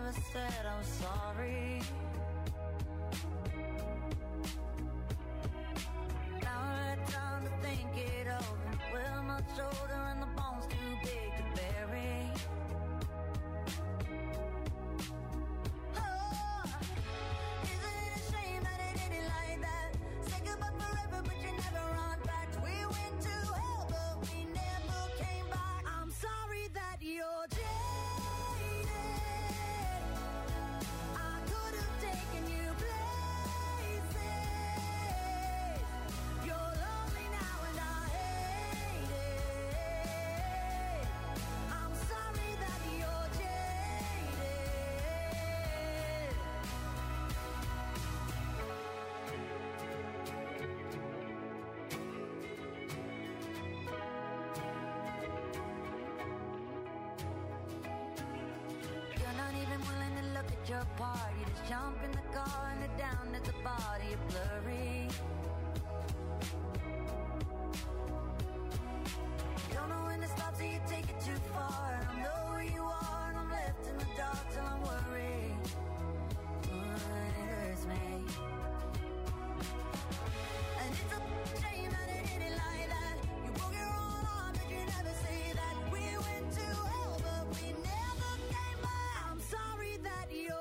never said I was sorry. Now I had time to think it over. We're much older and the bones too big to bury. Your part, you just jump in the car and head down at the body, you're blurry. Don't know when to stop, so you take it too far. I don't know where you are, and I'm left in the dark till I'm worried. It hurts me. And it's a shame that it hit it like that. You broke your own arm, but you never say that. We went to hell, but we never came back. I'm sorry that you're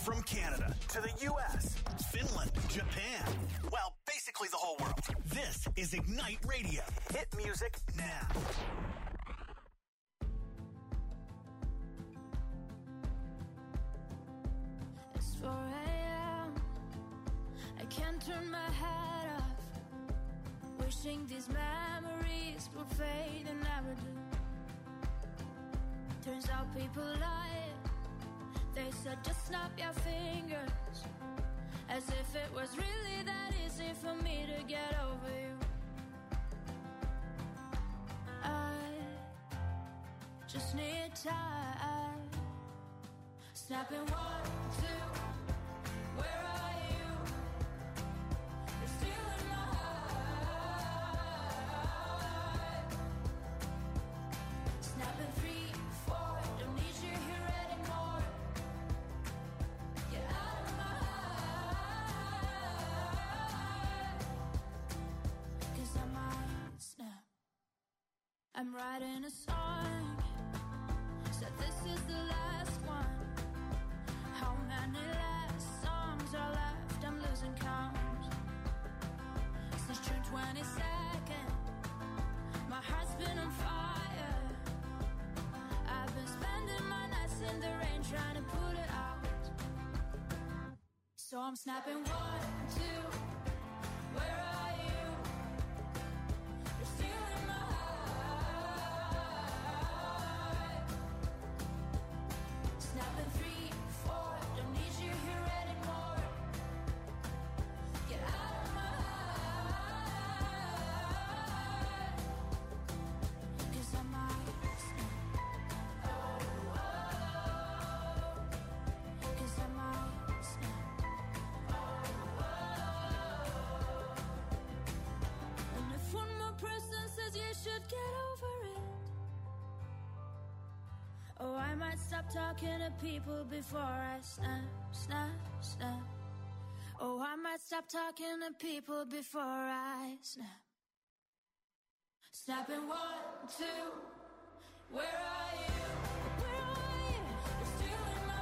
From Canada to the U.S., Finland, Japan, well, basically the whole world. This is Ignite Radio. Hit music now. It's 4 a.m. I can't turn my head off. Wishing these memories would fade and never do. Turns out people lie. They said just snap your fingers, as if it was really that easy for me to get over you. I just need time. Snapping 1, 2, where are you? You're still in my heart. Snapping 3, 4, don't need you here anymore. Get out of my heart. 'Cause I might snap. I'm writing a song, said this is the last one. How many last songs are left? I'm losing count. Since June 22nd, my heart's been on fire. I've been spending my nights in the rain trying to put it out. So I'm snapping 1, 2, where are you? You're still in my heart. Snapping 3, 4, don't need you here anymore. Get out of my heart. 'Cause I might snap. Oh, oh, 'cause I might snap. Oh, oh. And if one more person says you should get over it, oh, I might stop talking to people before I snap, snap, snap. Oh, I might stop talking to people before I snap. Snapping 1, 2, where are you? Where are you? You're still in my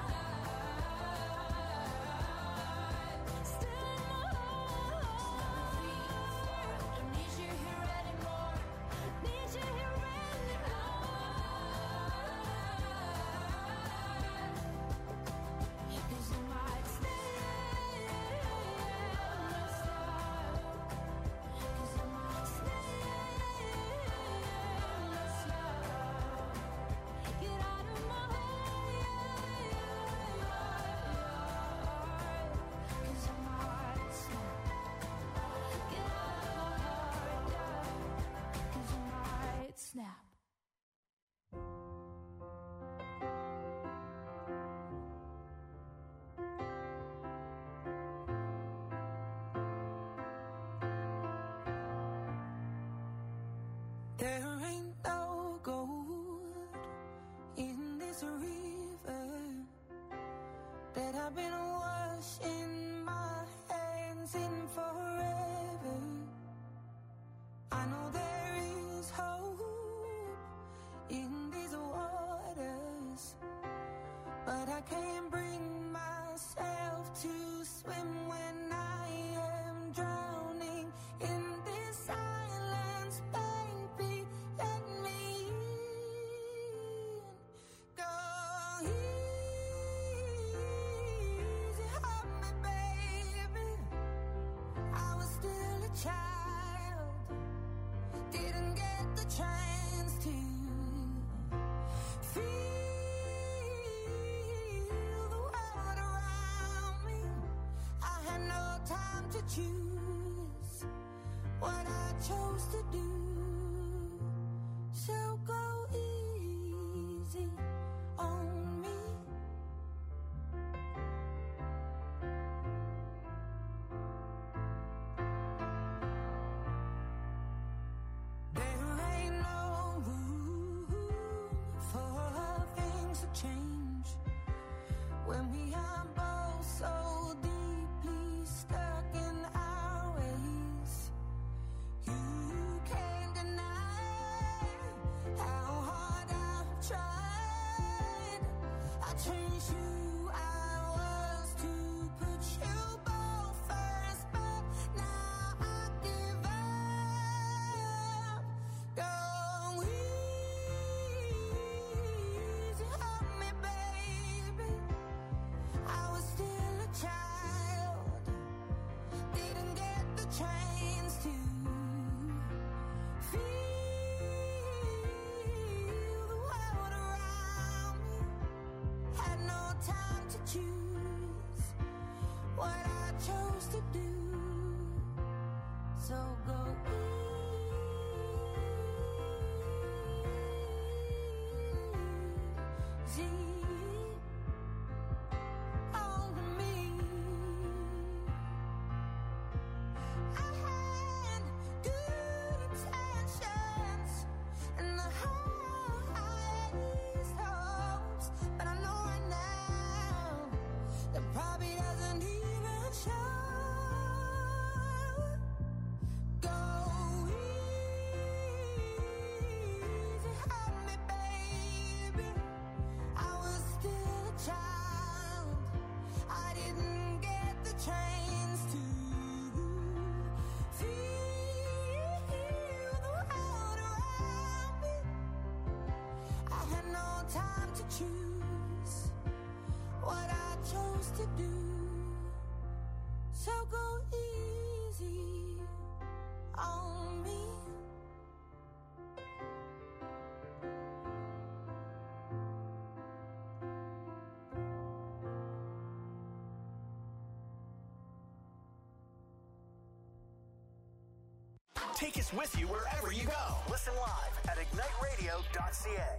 heart. Still in my heart. Snapping 3, 4, don't need you here anymore. Need you here anymore. 'Cause I might stay. 'Cause I might stay. Get out of my heart. 'Cause I might snap. Get out of my heart. 'Cause I might snap. There ain't no gold in this river that I've been washing my hands in forever. I know there is hope in these waters, but I can't bring myself to swim when I am drowning in this silence, baby. Let me in. Go easy on me, baby. I was still a child, didn't get the chance to feel the world around me. I had no time to choose what I chose to do. So go easy on me. There ain't no room for things to change when we are both so deeply stuck in our ways. You can easy on me. I had good intentions and the highest hopes, but I know right now that probably doesn't even show. Go easy on me, baby. I was still a child. I didn't get the chance to feel the world around me. I had no time to choose what I chose to do. So go easy on me. Take us with you wherever you go. Listen live at igniteradio.ca.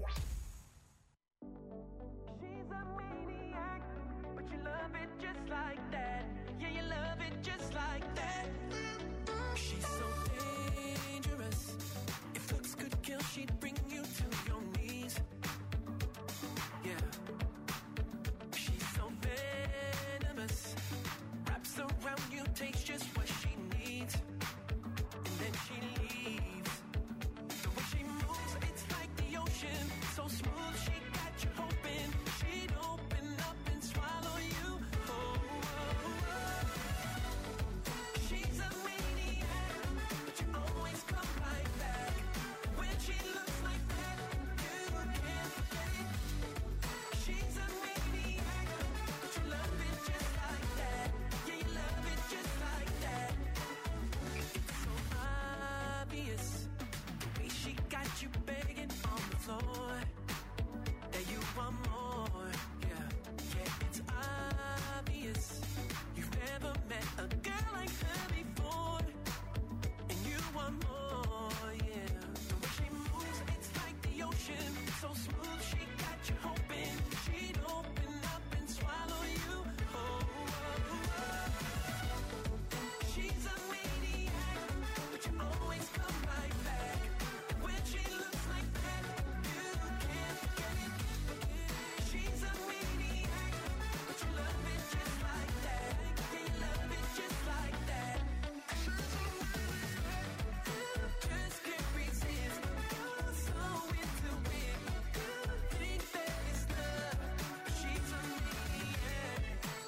She's a maniac, but you love it just like that. Yeah, you love it just like that. She's so dangerous. If looks could kill, she'd bring you to your knees. Yeah. She's so venomous. Wraps around you, takes just what she needs. And then she leaves. The way she moves, it's like the ocean. So smooth, she got you hoping she'd open up and swallow you. Oh, oh, oh. She's a maniac, but you always come right back. When she looks like that, you can't forget it. She's a maniac, but you love it just like that. Yeah, you love it just like that. It's so obvious, the way she got you begging on the floor, that you want more. Yeah, yeah, it's obvious. You've never met a girl like her before, and you want more. Yeah, the way she moves, it's like the ocean. So smooth, she got you hoping she'd open up and swallow you. Oh, oh, oh. She's a maniac, but you always come right back. When she looks like that, you can't forget it. She's a maniac, but you love it just like that. Yeah, you love it just like that. Just can't resist. You're so into it. Think that it's love. She's a maniac.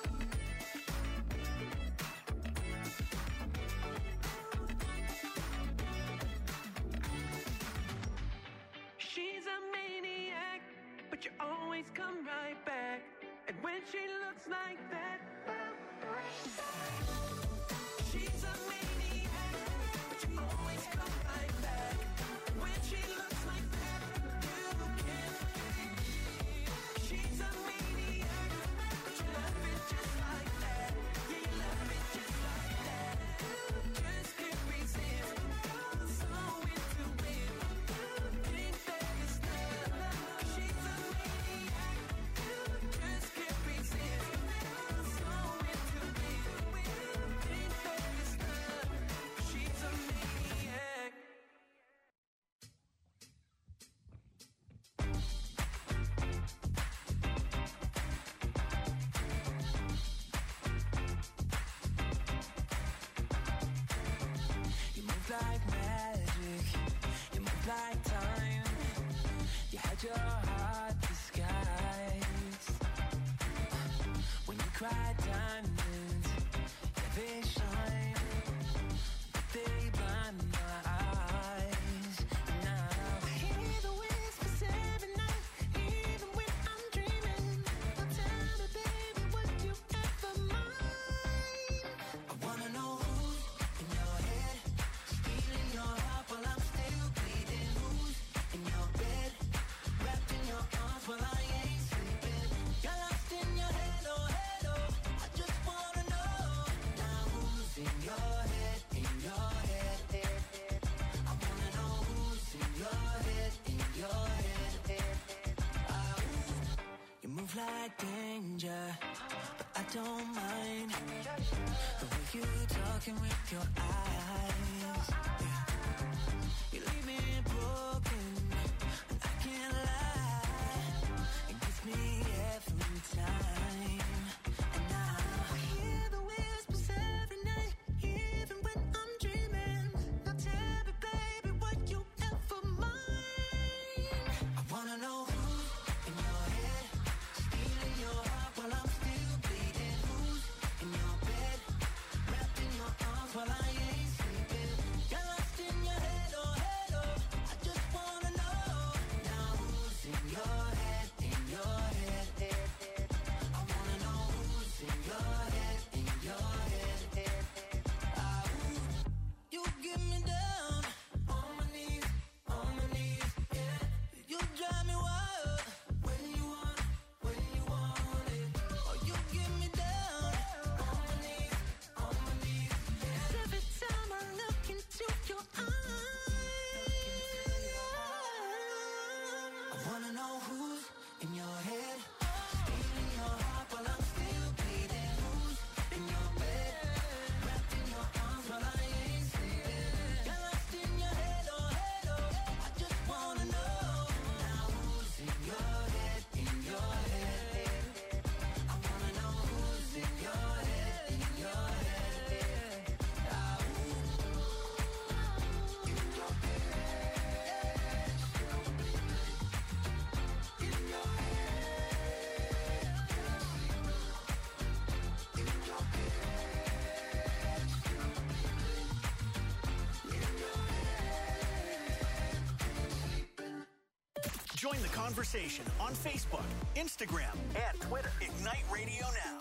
She's a maniac, but you always come right back. And when she looks like that, she's a maniac, but you always come right back. When she looks like that, you can't forget it. She's a maniac, but you love it just like that. Yeah, you love it just like that. Just can't resist. You're so into it. Think that it's love. She's a maniac. Just can't resist. You're so into it. Think that it's love. She's a maniac. You move like magic, you move like time. You had your heart disguised. When you cry diamonds, yeah, they shine, but they blind my eyes. Now I hear the whispers every night, even when I'm dreaming. But tell me, baby, would you ever mind? I wanna know who's in your head, stealing your heart while I'm still bleeding. Who's in your bed, wrapped in your arms while I ain't sleeping. You're lost in your head, oh, I just wanna know now who's in don't mind the way you talking with your eyes. Yeah. You leave me broken, and I can't lie. It gets me every time. And now I hear the whispers every night, even when I'm dreaming. Now tell me, baby, what you ever mind. I wanna know who's in your head, stealing your heart while I'm still bleeding. Who's in your bed, wrapped in your arms while I ain't sleeping. You're lost in your head, oh, I just wanna know now who's in your head, in your head. I wanna know who's in your head, in your head. You get me down on my knees, yeah. You drive me wild when you want it. Oh, you get me down on my knees, yeah. Every time I look into your eyes, I wanna know who's in your head, stealing your heart while I'm still bleeding. Who's in your bed, wrapped in your arms while I ain't sleeping. You're lost in your head, oh, I just wanna know now who's in your head, in your head. I wanna know who's in your head, in your head. Join the conversation on Facebook, Instagram, and Twitter. Ignite Radio Now.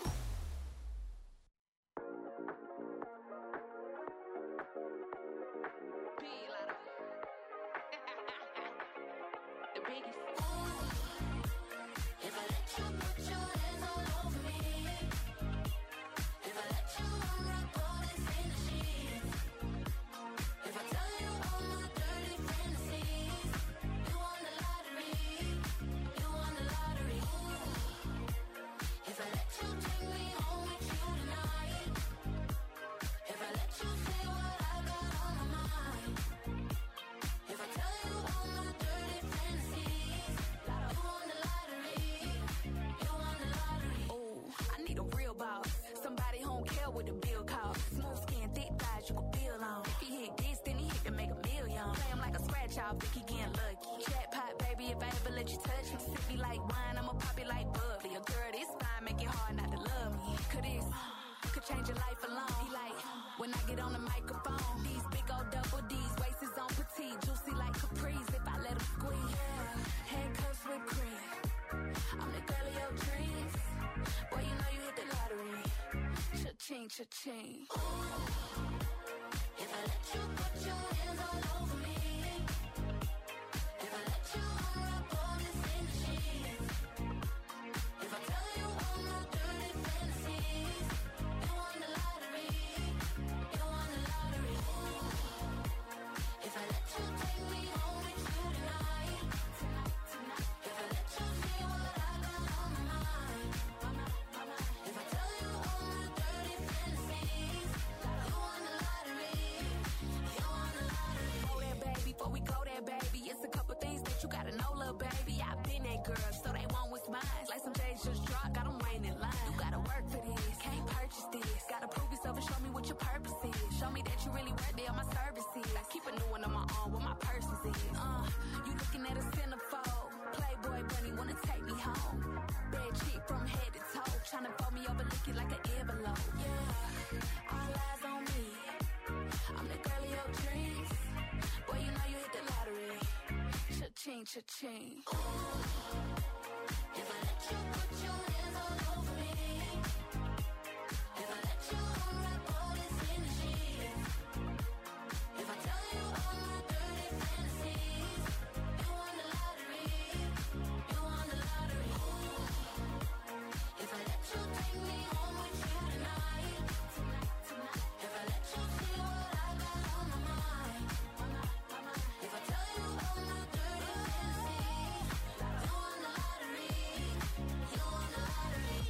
The biggest. If I let you put your hands all over me, if I let you unwrap all this in the sheets, if I tell you all my dirty fantasies, you won the lottery, you won the lottery. If I let you take me home with you tonight, if I let you say what I got on my mind, if I tell you all my dirty fantasies, you won the lottery, you won the lottery. Ooh, I need a real boss. Somebody home care with the bill cost. Smooth skin, thick thighs, you can feel on. If he hit this, then he hit to make a million. Play him like a scratch off, think he getting lucky. Jackpot, baby, if I ever let you touch me. Sip me like wine, I'ma pop it like bubbly. A girl this fine, make it hard not to love me. Could change your life alone. He like, when I get on the microphone, these big old double D's, waist is on petite, juicy like capris if I let him squeeze. Yeah, handcuffs with cream. I'm the girl of your dreams. Boy, you know you hit the lottery. Cha-ching, cha-ching. If I let you put your hands all over me, if I let you unwrap all this in the sheets, if I tell you all my dirty fantasies, you won the lottery, you won the lottery. If I let you take me home with you tonight, if I let you say what I got on my mind, if I tell you all my dirty fantasies, you won the lottery, you won the lottery. Go there, baby, before we go there, baby. It's a couple things that you gotta know, little baby. I've been that girl, so they want what's mine. Like some days just dropped, got them waiting in line. You gotta work for this, can't purchase this. Gotta prove yourself and show me what your purpose is. Show me that you really worth it on my services. I keep a new one on my arm, what my purpose is. You looking at a centerfold. Playboy bunny wanna take me home. Bad chick from head to toe, tryna fold me over, lick it like an envelope. Yeah, all eyes on me. I'm the girl of your dreams. Boy, you know you hit the lottery. Cha-ching, cha-ching. If I let you put your hands all over me, if I let you unwrap all this in the sheets, if I tell you all my dirty fantasies, you won the lottery, you won the lottery. If I let you take me home with you tonight, if I let you see what I got on my mind, if I tell you all my dirty fantasies, you won the lottery, you won the lottery.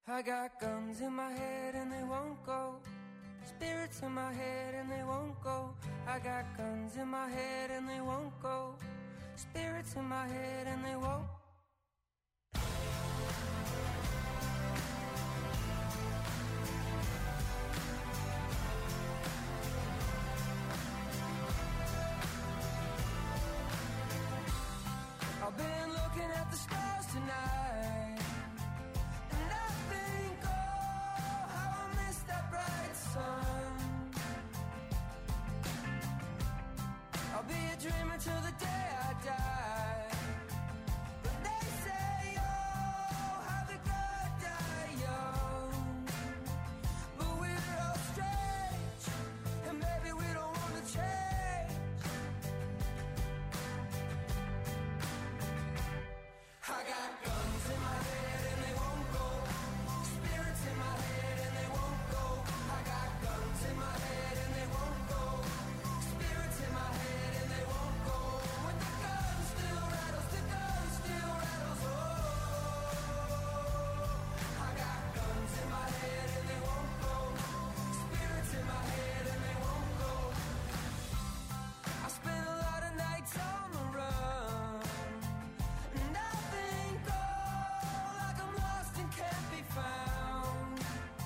I got guns in my head and they won't go. Spirits in my head and they won't go. I got guns in my head and they won't go. Spirits in my head and they won't. I've been looking at the stars tonight, and I think, oh, how I miss that bright sun. I'll be a dreamer till the day I die. But they say, oh, how the good die young. But we're all strange, and maybe we don't want to change. I got guns in my head and they won't go. Spirits in my head and they won't go. I got guns in my head and they won't go. Spirits in my head and they won't go. When the gun still rattles, the gun still rattles. Oh, I got guns in my head and they won't go. Spirits in my head and they won't go. I spent a lot of nights on the run, and I think, oh, like I'm lost and can't be found.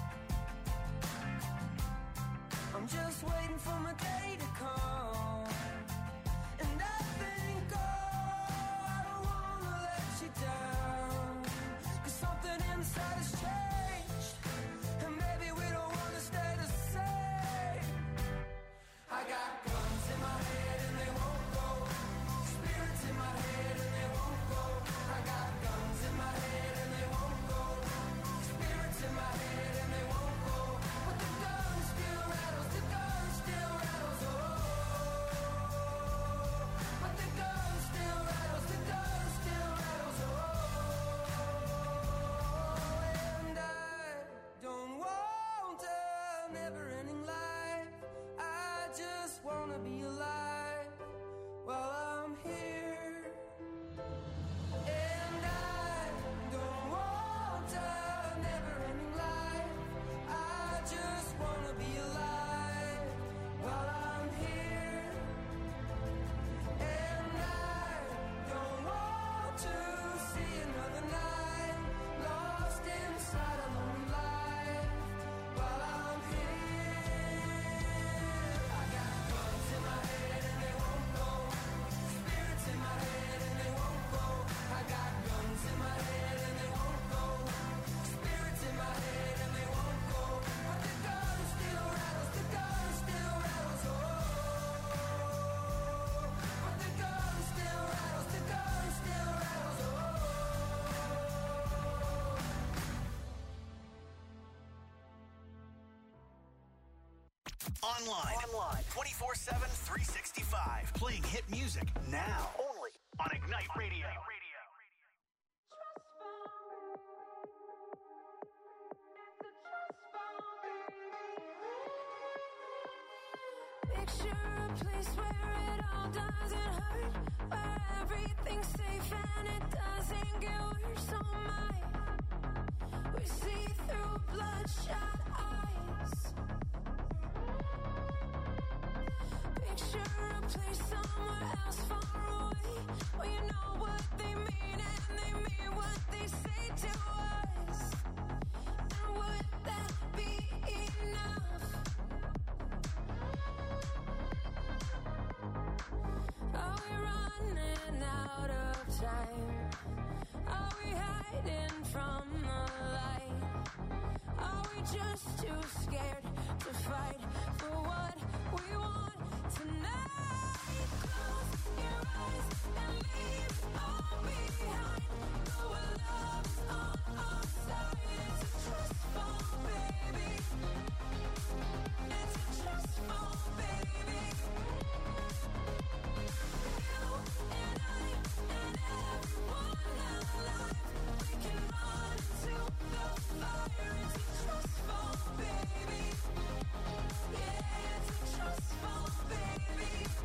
I'm just waiting for my day to come, and I think, oh, I don't wanna let you down, 'cause something inside has changed, and maybe we don't wanna stay the same. I got guns in my head and they won't go. Spirits in my head and they won't go. I got guns in my head and they won't go. Spirits in my head and they won't go. But the gun still rattles, the gun still rattles, oh. But the gun still rattles, the gun still rattles, oh. And I don't want a never-ending life. I just wanna be alive while I'm here. And I don't want a never-ending life. I just wanna be alive while I'm here. And I don't want to see another night lost inside a lonely life while I'm here. I got guns in my head and they won't go. Spirits in my head and they won't go. I got guns in my head and they won't go. Spirits in my head and they won't go. But the gun still rattles, the gun still rattles, oh. But the gun still rattles, the gun still rattles, oh. Online. 24/7, 365. Playing hit music now. Only on Ignite Radio. Picture a place where it all doesn't hurt, where everything's safe and it doesn't get worse. Oh my, we see through bloodshot eyes. Picture a place somewhere else far away, where you know what they mean and they mean what they say to us. And would that be enough? Are we running out of time? Are we hiding from the light? Are we just too scared to fight for what we want tonight? Close your eyes and leave all behind. Know our love's on our side. It's a trust fall, baby. It's a trust fall, baby. You and I and everyone alive, we can run into the fire. It's a trust fall, baby. Yeah, it's a trust fall, baby.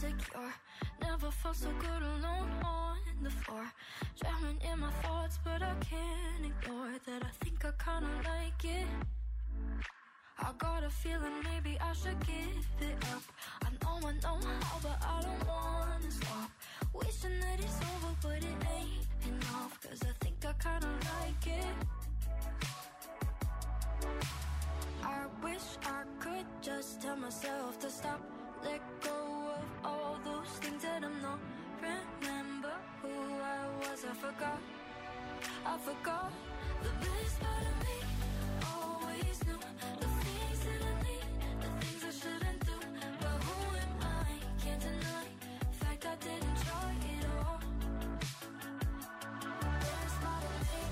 insecure. Never felt so good alone on the floor. Drowning in my thoughts, but I can't ignore that I think I kinda like it. I got a feeling maybe I should give it up. I know how, but I don't wanna stop. Wishing that it's over, but it ain't enough. Cause I think I kinda like it. I wish I could just tell myself to stop. Let go of all those things that I'm not. Remember who I was, I forgot. The best part of me always knew the things that I need, the things I shouldn't do. But who am I? Can't deny the fact I didn't try it all. The best part of me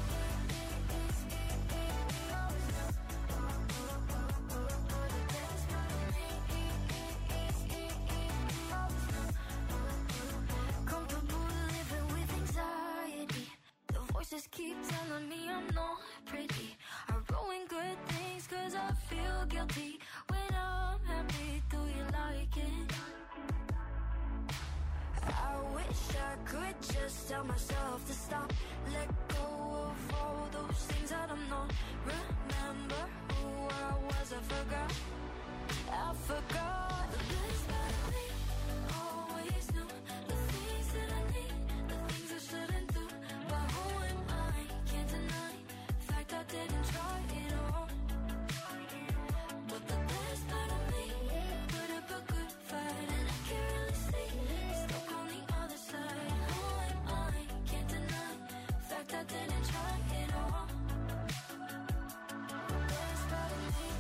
comfortable living with anxiety. The voices keep telling me I'm not pretty. I ruin good things cause I feel guilty. When I'm happy, do you like it? I wish I could just tell myself to stop. Let go of all those things that I'm not. Remember who I was, I forgot. The best part of me always knew the things that I need, the things I shouldn't do. But who am I? Can't deny the fact I didn't try it all. But the best part of me put up a good fight, and I can really see it's stuck on the other side. Who am I? Can't deny the fact I didn't try it all. The best part of me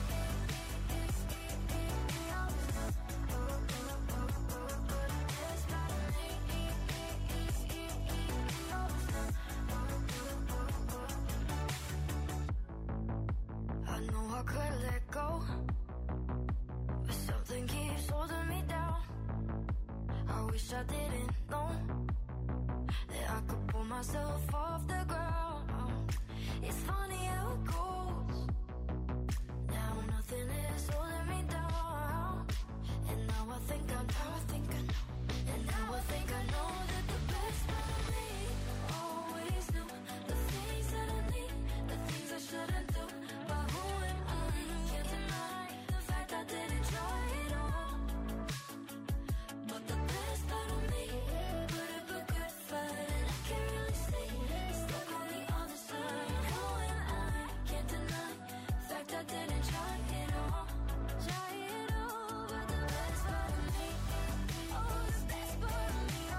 I know I could let go, but something keeps holding me down. I wish I didn't know that I could pull myself off the ground. It's funny how it goes. Now nothing is holding me down. And now I think I know. And now I think I know that the best part of me always knew the things that I need, the things I shouldn't do. But who am I? Can't deny the fact I didn't try it all. But the best part of me put up a good fight, and I can really see it's stuck on the other side. Who am I? Can't deny the fact I didn't try it all. But the best part of me, oh, the best part of me,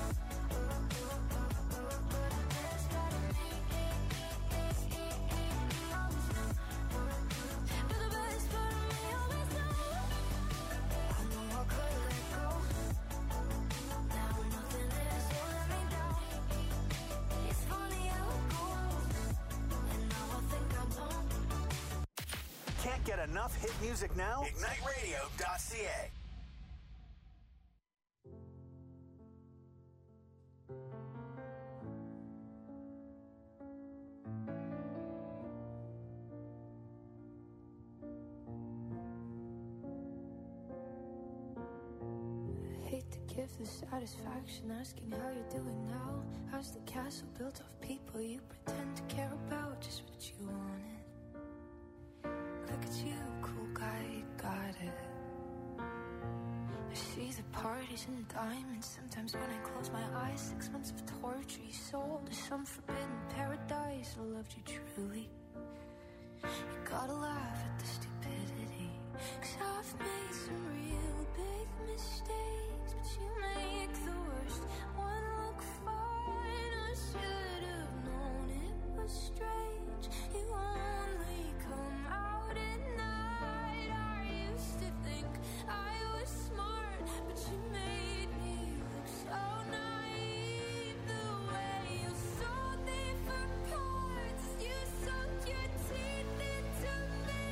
the best part of me, but the best part of me always knows. I know I could let go. Now nothing is holding me down. It's funny how it goes. And now I think I know. Can't get enough hit music now? IgniteRadio.ca. Hate to give the satisfaction asking how you're doing now. How's the castle built of people you pretend to care about? Just what you wanted. Look at you, cool guy, you got it. I see the parties and diamonds. Sometimes when I close my eyes, 6 months of torture you sold to some forbidden paradise. I loved you truly. You gotta laugh at the stupidity, 'cause I've made some real big mistakes, but you make the worst one look fine. I should have known it was strange. You only come out at night. I used to think I was smart, but you made me look so naive. The way you sold me for parts, you sunk your teeth into me.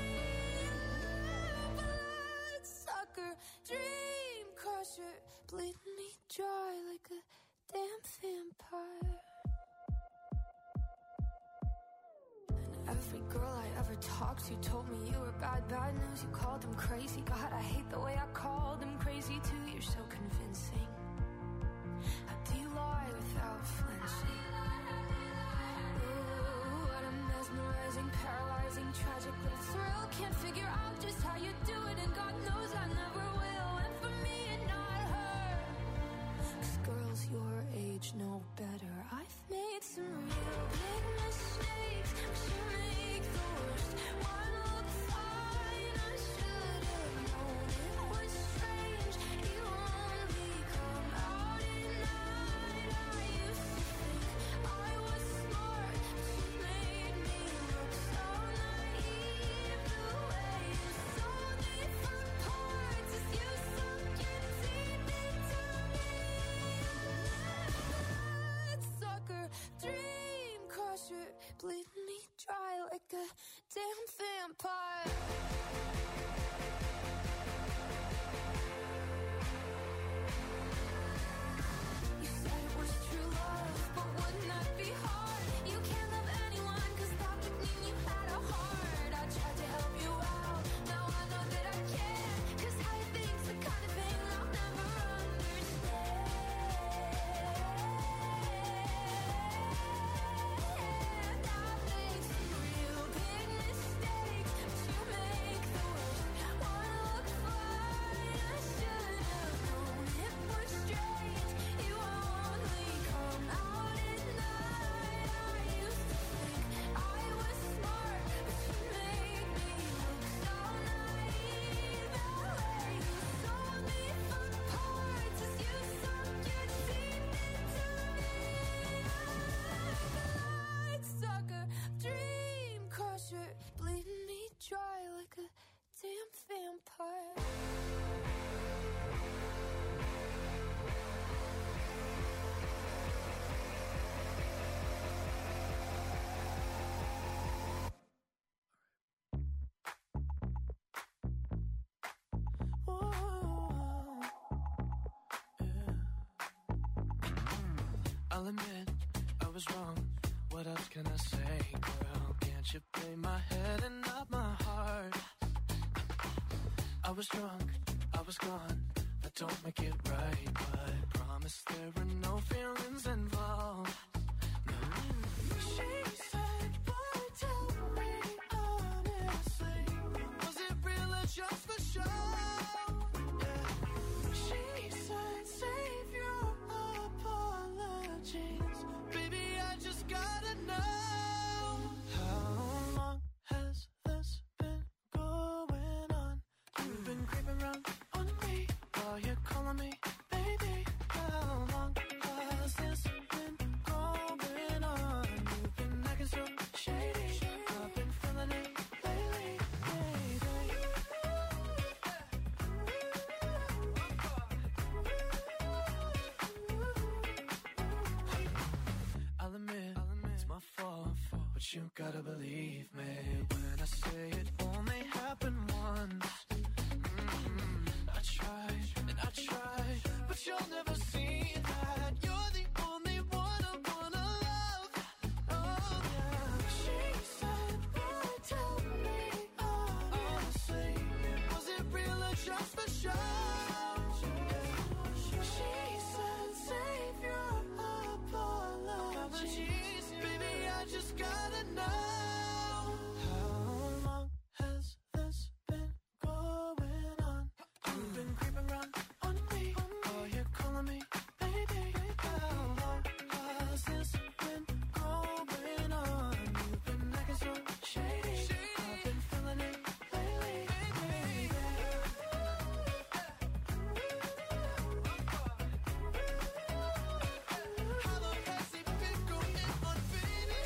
Bloodsucker, dream crusher, bleeding me dry like a damn vampire. And Every girl I ever talked to told me you were bad, bad news. You called them crazy. God, I hate the way I called them crazy too. You're so convincing. How do you lie without flinching? Ooh, what a mesmerizing, paralyzing, tragic little thrill. Can't figure out just how you do it, and God knows I never will. And for me and not her, 'cause girls your age know better. I've made some real big mistakes, but you make the worst one look fine. I should have known it was strange. You only come out at night. I used to think I was smart, but you made me look so naive. The way you sold me for parts as you sunk your teeth into me. That sucker, dream crusher, bleeding me dry like a damn vampire. You said it was true love, but wouldn't that be hard? You can't love anyone, 'cause that would mean you had a heart. I tried to help you out, now I know that I can't, 'cause how you think's the kind of thing I'll never understand. I've made some real big mistakes, but you make the worst one look fine. I should have known it was strange. You only come out at night. I used to think I was smart, but you made me look so naive. The way you sold me for parts as you sunk your teeth into me. Night sucker, dream crusher, bleeding me dry like a damn vampire. I'll admit I was wrong. What else can I say, girl? Can't you play my head and not my heart? I was drunk, I was gone. That don't make it right, but promise there were no feelings involved. No. She said, boy, tell me honestly, was it real or just for show? Yeah. She said, save your apologies. Baby, I just gotta know. How long has this been going on? You've been creeping around on me while you're calling me baby. How long has this been going on? You've been acting so shady. I've been feeling it lately, baby. I'll admit it's my fault, but you gotta believe me when I say it only happened once. I tried and I tried, but you'll never see that. You're the only one I wanna love. Oh yeah. She said, boy, tell me honestly, was it real or just for show? She said, save your apologies. Baby, I just gotta know. How long has this been going on? You've been creeping around on me while you're calling me baby. How long has this been going on? You've been acting so shady. I've been feeling it lately, baby. How long has it been going on, baby?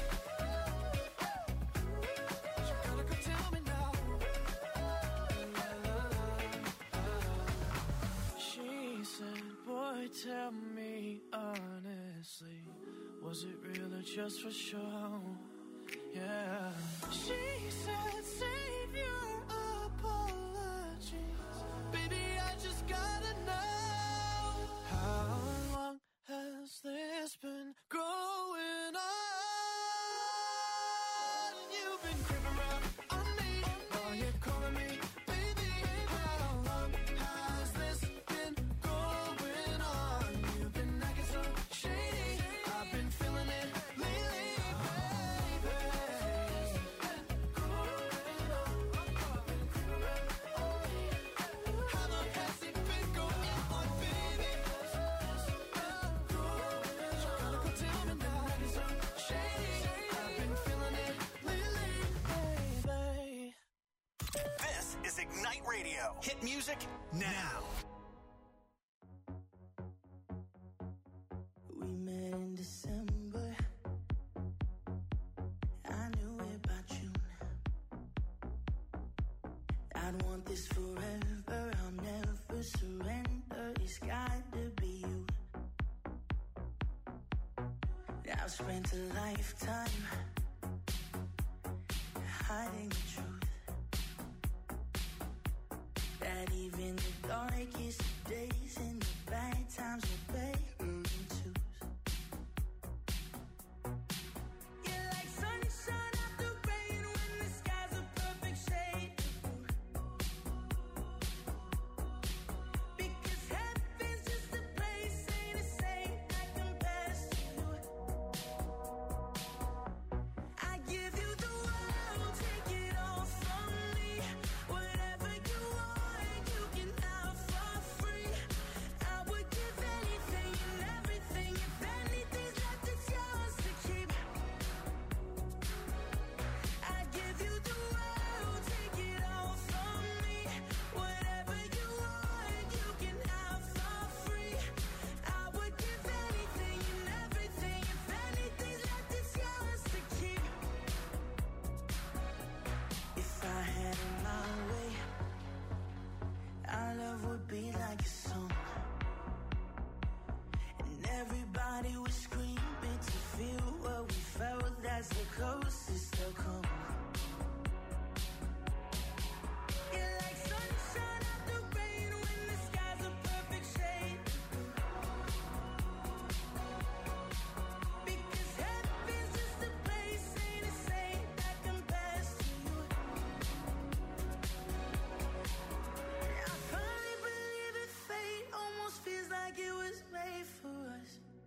You gotta go tell me now. She said, boy, tell me honestly, was it real or just for show? Yeah. She said, save your apologies. Baby, I just gotta know. How long has this been going on? You've been This is Ignite Radio. Hit music now. We met in December. I knew it by June. I'd want this forever. I'll never surrender. It's got to be you. I've spent a lifetime hiding the truth. That even the darkest days and the bad times are better than twos. You're like sunshine after rain when the sky's a perfect shade of blue. Because heaven's just a place, ain't a saint that compares to you. I give you the world, take it all from me. Whatever you want, you can have for free. I would give anything and everything. If anything's left, it's yours to keep. I give you the world, take it all from me. Whatever you want, you can have for free. I would give anything and everything. If anything's left, it's yours to keep. If I had it my way, our love would be like a song. And everybody would scream it to feel what we felt. That's the closest they'll come. You're like sunshine after rain when the sky's a perfect shade of blue. Because heaven's just a place, ain't a saint that compares to you. I finally believe in fate, almost feels like it was made for us.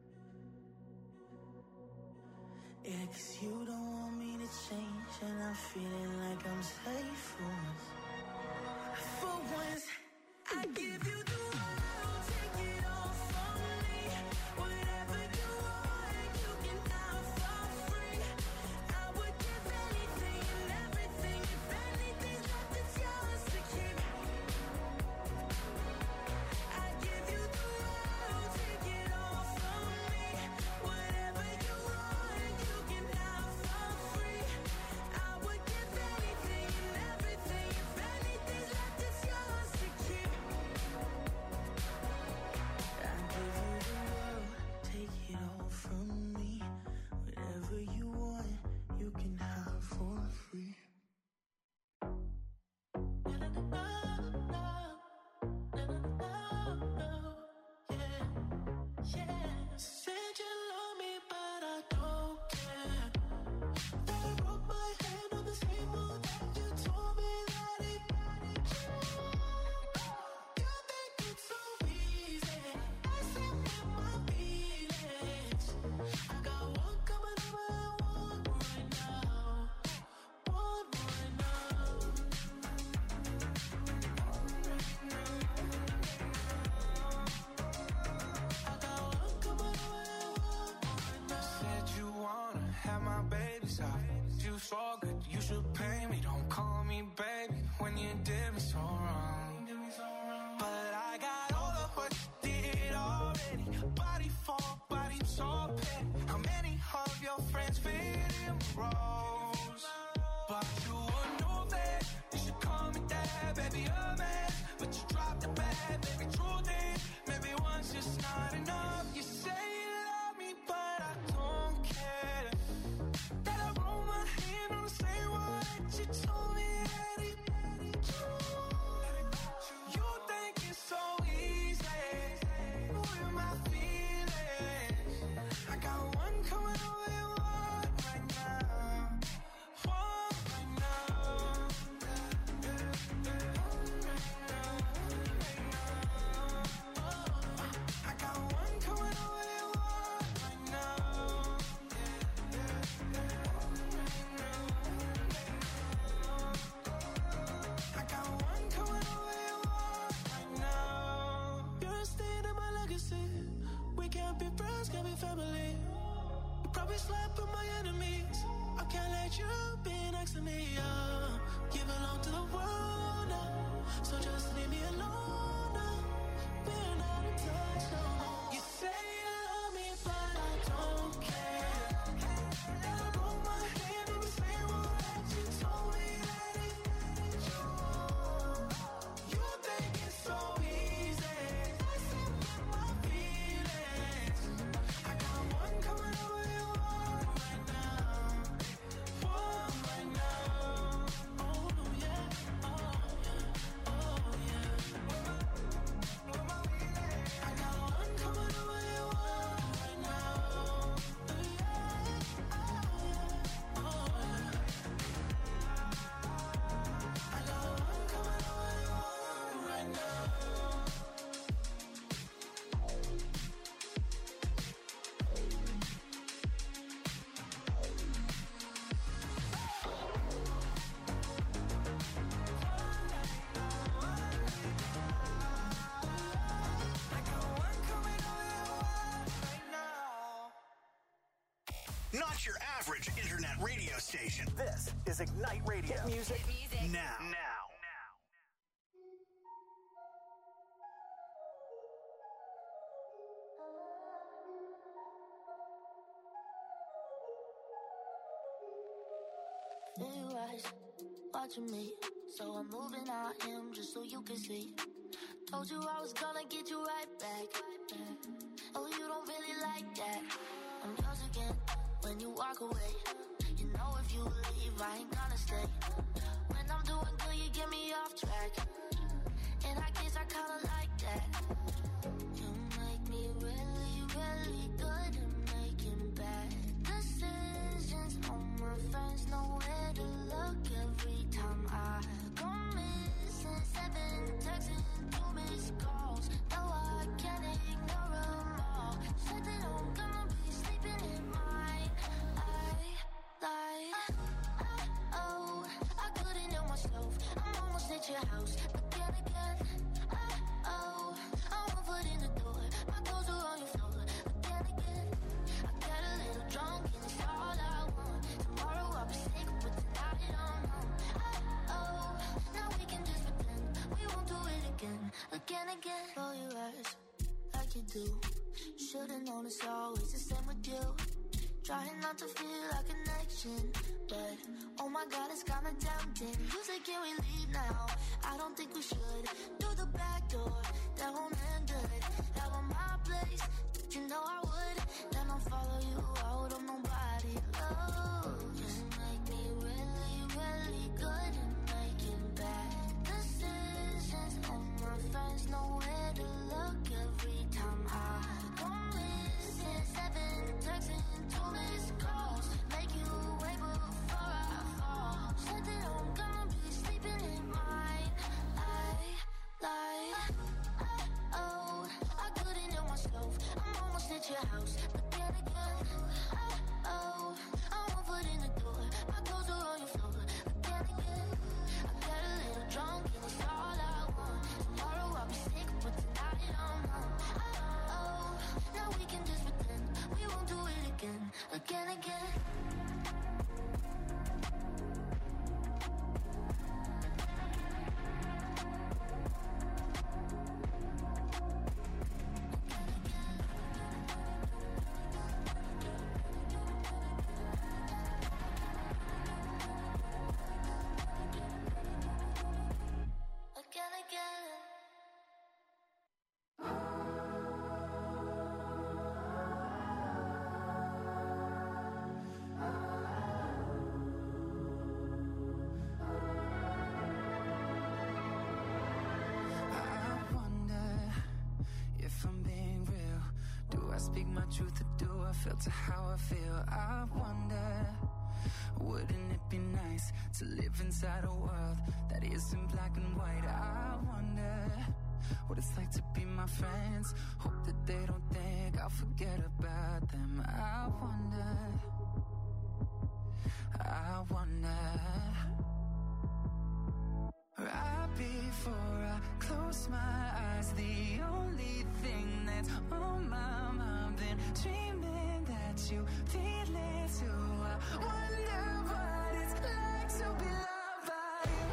Yeah, 'cause you don't want me to change, and I'm feeling like I'm safe for once. For once, I give you the world, take it all from me. Whatever you want, you can have for free. I would give anything and everything. If anything's left, it's yours to keep. I give you the world, take it all from me. Whatever you want, you can have for free. I would give anything and everything. If anything's left, it's yours to keep. I give you the world, take it all from me. Whatever you want, you can have for free. Said you love me, but I don't care. That I broke my hand on the same wall that you told me that it. You think it's so easy, messing with my feelings. I got one coming over and one right now. One right now. I got one coming over and one right now. Said you wanna have my baby's eyes. You so good, you should pay me. Don't call me baby when you did me so wrong. But I got all of what you did already. Body for body, so petty. How many of your friends fit in my roles? But you would know that you should call me dad, baby, a man. But you dropped the bag, baby, truth is, maybe once is not enough. You say you love me, but I don't care. That I roll my hand on the same wall that you told me that it. You think it's so easy, with my feelings. I got one coming over and one right now. One right now. I got one coming over and one right now. I got one coming over and one right now. You're a stain in my legacy. We can't be friends, can't be family. You probably slap with my enemies. I can't let you be next to me. You belong to the world. not your average internet radio station. This is Ignite Radio. Hit music now. Blue eyes watching me, so I'm moving on him just so you can see. Told you I was gonna get you right back. Oh, you don't really like that. I'm yours again when you walk away. You know if you leave, I ain't gonna stay. When I'm doing good, you get me off track. And I guess I kinda like that. You make me really, really good at making bad decisions. All my friends know where to look every time I go missing. 7 texts and 2 missed calls. No, I can't ignore them all. Said that I'm gonna be sleeping in mine. I couldn't help myself. I'm almost at your house, but then again, I won't put in the door. My clothes are on your floor, but then again, I got a little drunk and it's all I want. Tomorrow I'll be sick, but tonight I'm home. Now we can just pretend we won't do it again. Roll your eyes like you do. Should've known it's always the same with you. Trying not to feel a connection, but oh my God, it's kinda tempting. You say, can we leave now? I don't think we should. Through the back door, that won't end good. Have on my place, you know I would. Then I'll follow you out of nobody. Oh, you make me really, really good at making bad decisions. All my friends know where to look every time I go missing. 7 texts and 2 missed calls. Make you wait before I fall. Said that I'm gonna be sleeping in mine. I couldn't help myself. I'm almost at your house, but then again, I won't put in the door. My clothes are on your floor, but then again, I got a little drunk and it's all I want. Tomorrow I'll be sick, but tonight I'm home. Now we can just pretend we won't do it again. speak my truth or do I filter how I feel? I wonder, wouldn't it be nice to live inside a world that isn't black and white? I wonder what it's like to be my friends. Hope that they don't think I'll forget about them. I wonder, right before I close my eyes, the only thing that's on my mind, been dreaming that you feel it too. I wonder what it's like to be loved by you.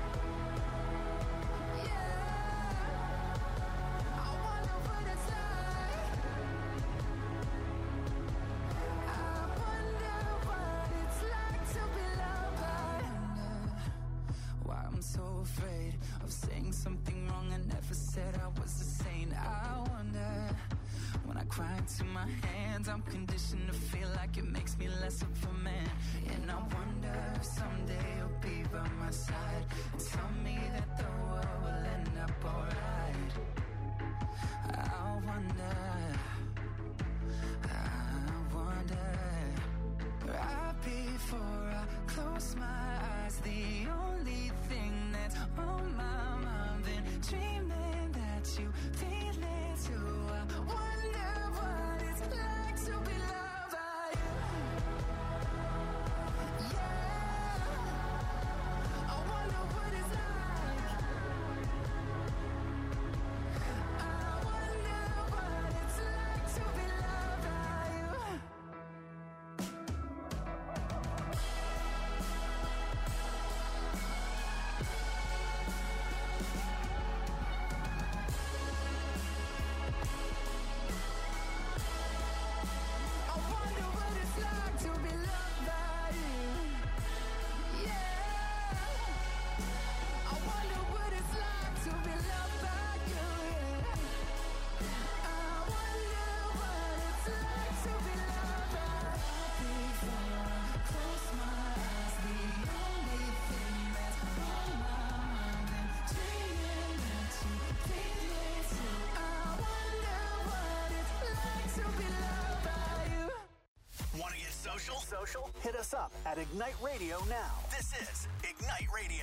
Yeah, I wonder what it's like. I wonder what it's like to be loved by you. Why I'm so afraid of saying something wrong. I never said I was a saint. I wonder, when I cry into my hands, I'm conditioned to feel like it makes me less of a man. And I wonder if someday you'll be by my side and tell me that the world will end up alright. I wonder, right before I close my eyes, the only thing that's on my mind, been dreaming that you feel it too. I wonder what it's like to be loved by you. Yeah, I wonder what it's like. social? Hit us up at Ignite Radio now. This is Ignite Radio.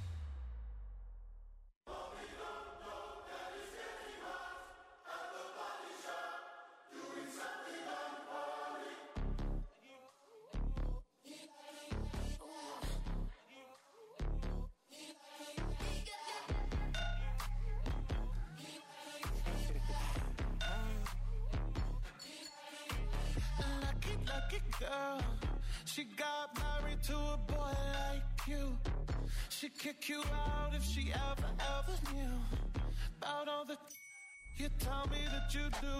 Girl, she got married to a boy like you. She'd kick you out if she ever knew about all the you tell me that you do.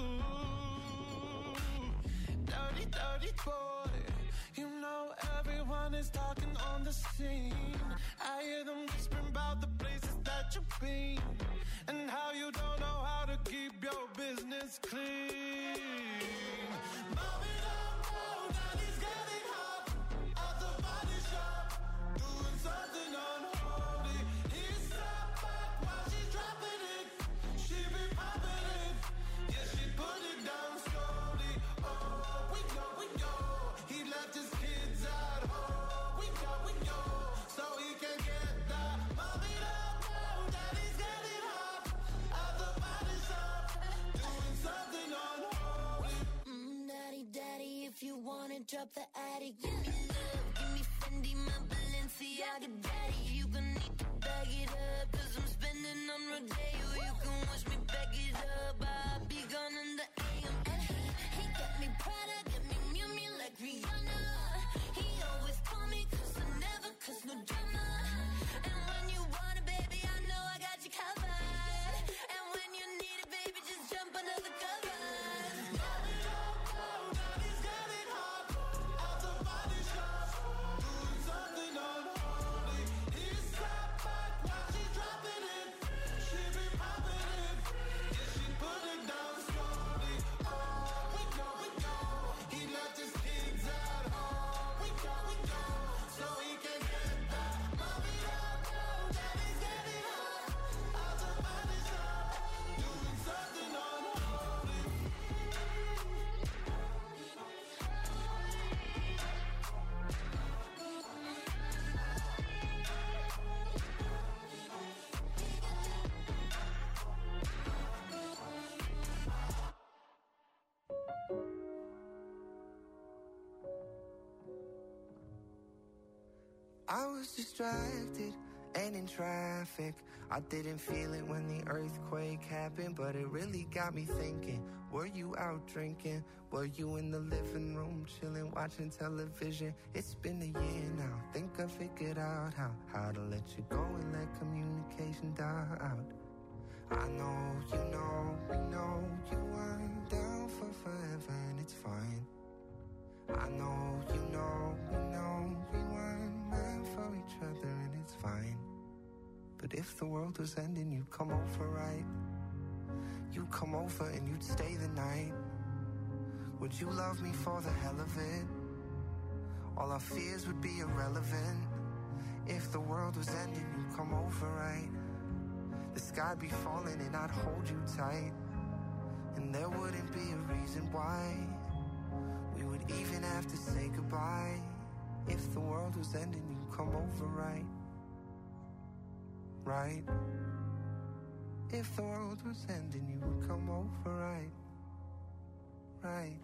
Dirty, dirty boy. You know everyone is talking on the scene. I hear them whispering about the places that you've been and how you don't know how to keep your business clean. Mommy, drop the attic, give me love, give me Fendi, my Balenciaga daddy. You gon' need to bag it up, cause I'm spending on Rodeo. You can watch me back it up, I'll be gone in the AM. And he got me Prada, got me Miu Miu like Rihanna. He always call me cause I never cause no drama. And when you want it, baby, I know I got you covered. And when you need it, baby, just jump under the covers. I was distracted and in traffic. I didn't feel it when the earthquake happened, but it really got me thinking. Were you out drinking? Were you in the living room chilling, watching television? It's been a year now. Think I figured out how to let you go and let communication die out. I know, you know, we know you weren't down for forever and it's fine. I know, you know, we know we weren't meant for each other and it's fine. But if the world was ending, you'd come over, right? You'd come over and you'd stay the night. Would you love me for the hell of it? All our fears would be irrelevant. If the world was ending, you'd come over, right? The sky'd be falling and I'd hold you tight. And there wouldn't be a reason why we would even have to say goodbye. If the world was ending, you'd come over, right? Right? If the world was ending, you would come over, right? Right?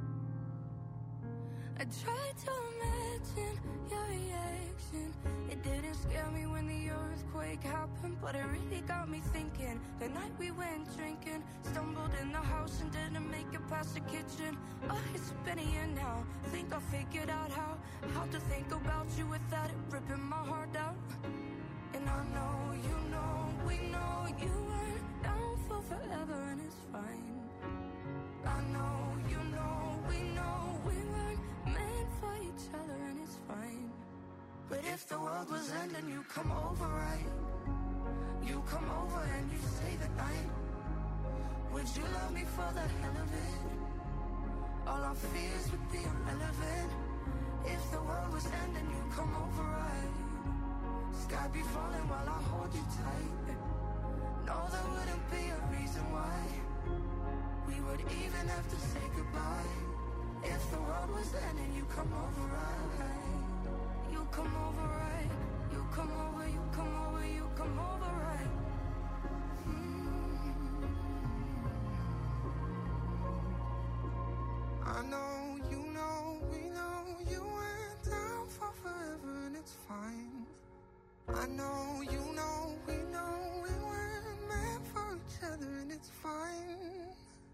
I tried to imagine your reaction. It didn't scare me when the earthquake happened, but it really got me thinking. The night we went drinking, stumbled in the house and didn't make it past the kitchen. Oh, it's been a year now. Think I figured out how to think about you without it ripping my heart out. And I know, you know, we know you weren't down for forever and it's fine. I know, you know, we know we weren't meant for each other and it's fine. But if the world was ending, you come over, right? You come over and you stay the night. Would you love me for the hell of it? All our fears would be irrelevant. If the world was ending, you come over, right? Sky be falling while I hold you tight. No, there wouldn't be a reason why we would even have to say goodbye. If the world was ending, you come over right. You come over right. You come over, you come over, you come over right. I know, you know, we know you went down for forever and it's fine. I know, you know, we know we weren't meant for each other and it's fine.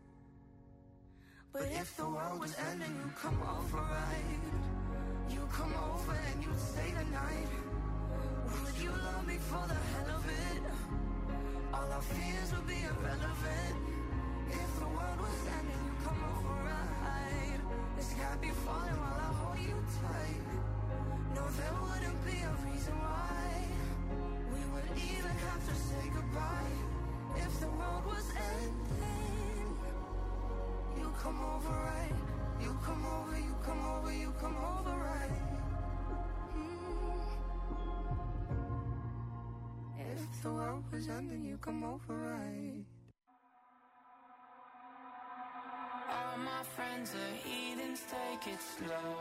But if the world was ending, you come over right. You come over and you'd stay the night. Would you love me for the hell of it? All our fears would be irrelevant. If the world was ending, you come over right. The sky be falling while I hold you tight. No, there wouldn't be a reason why we would even have to say goodbye. If the world was ending, you come over right. You come over, you come over, you come over right. If the world was ending, you come over right. All my friends are heathens, take it slow.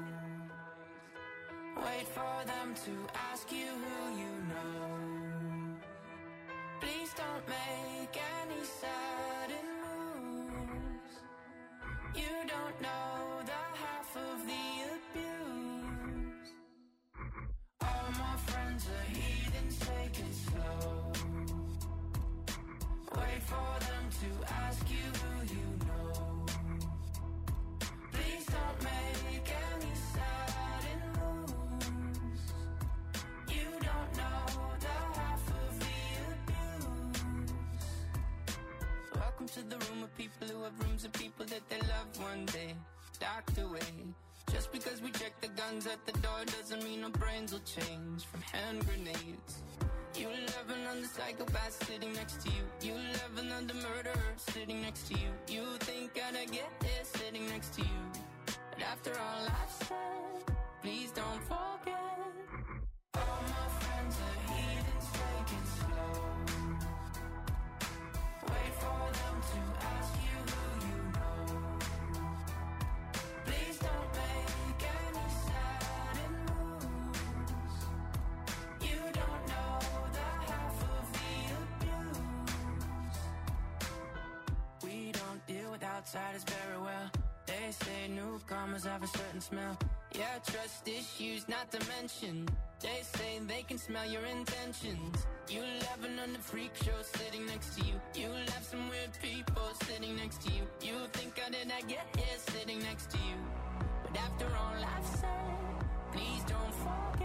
Wait for them to ask you who you know. Please don't make any sudden moves. You don't know the half of the abuse. All my friends are heathens, take it slow. Wait for them to ask you who you know. Please don't make any sudden moves. You don't know the half of the abuse. Welcome to the room of people who have rooms of people that they loved one day docked away. Just because we check the guns at the door doesn't mean our brains will change from hand grenades. You love another psychopath sitting next to you. You love another murderer sitting next to you. You think I'd get here sitting next to you. But after all I've said, please don't forget. All my friends are heathens, take it slow. Wait for them to ask you who you know. Please don't make any sudden moves. You don't know the half of the abuse. We don't deal with outsiders very well. They say newcomers have a certain smell. Yeah, trust issues not to mention. They say they can smell your intentions. You laughing on the freak show sitting next to you. You laugh some weird people sitting next to you. You think how did I get here sitting next to you? But after all I've said, please don't forget.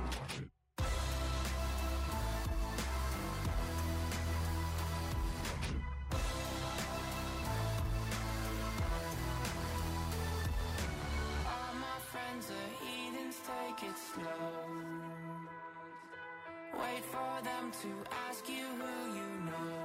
Friends are heathens, take it slow. Wait for them to ask you who you know.